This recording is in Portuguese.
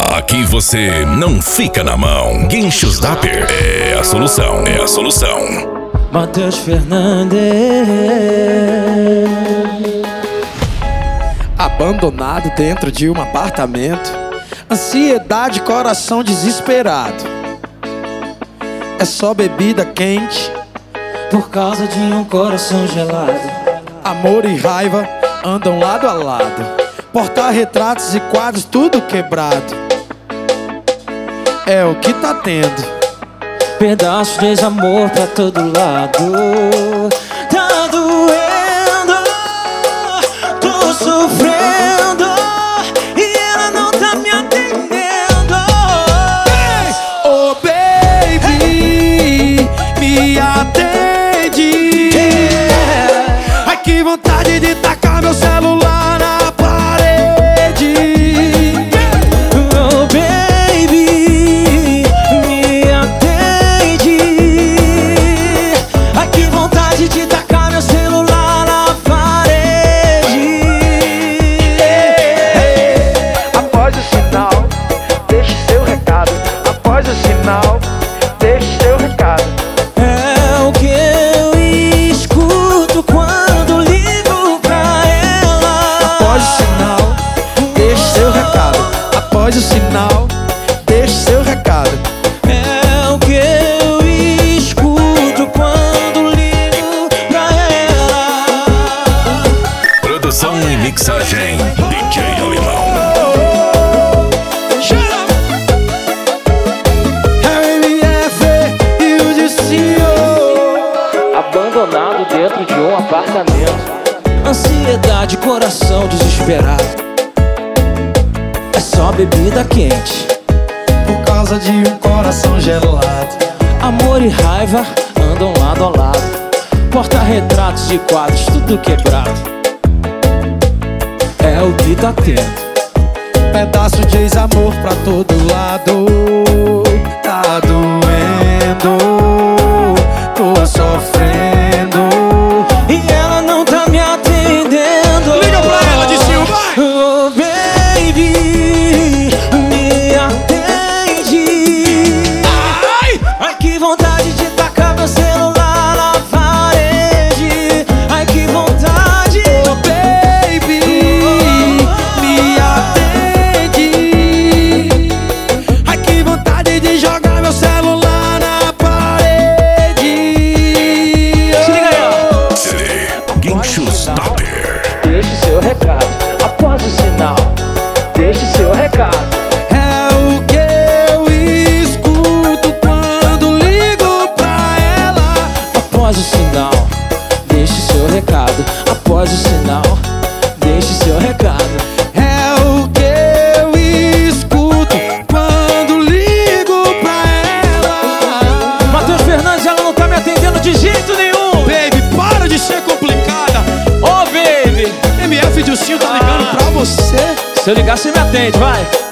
Aqui você não fica na mão. Guinchos Dapper é a solução. É a solução. Matheus Fernandes. Abandonado dentro de um apartamento, ansiedade, coração desesperado. É só bebida quente Por causa de um coração gelado. Amor e raiva andam lado a lado. Porta-retratos e quadros tudo quebrado. É o que tá tendo. Pedaços de desamor pra todo lado. Tá doendo, tô sofrendo e ela não tá me atendendo. Oh baby, me atende. Ai que vontade de tacar meu celular na parede. Oh baby, me atende. Ai que vontade de tacar meu celular na parede. Após o sinal, deixe seu recado. Após o sinal, deixe seu recado. É o que eu escuto quando ligo pra ela. Após o sinal, deixe seu recado. Após o sinal, deixe seu recado. É o que eu escuto quando ligo pra ela. Produção e mixagem DJ Alemão. RMF e o Dicinho. Abandonado dentro de um apartamento. Ansiedade, coração desesperado. É só bebida quente. Por causa de um coração gelado. Amor e raiva andam lado a lado. Porta-retratos e quadros tudo quebrado. É o que tá tendo. Pedaço de ex-amor pra todo lado. Tá doendo, tô sofrendo. E ela não tá me atendendo. Liga pra ela, Dicinho, vai! Oh baby, me atende. Ai que vontade de tacar meu celular na parede. Ai que vontade. Oh baby, me atende. Ai que vontade de jogar meu celular na parede. Se liga aí, ó. CD Guinchos Dapper. Deixe seu recado após o sinal. Deixe seu recado. É o que eu escuto quando ligo pra ela. Após o sinal, deixe seu recado. Após o sinal, deixe seu recado. É o que eu escuto quando ligo pra ela. Matheus Fernandes, ela não tá me atendendo de jeito nenhum. Baby, para de ser complicada. Ô baby, MF Dilcinho tá ligando pra você. se eu ligar você me atende, vai.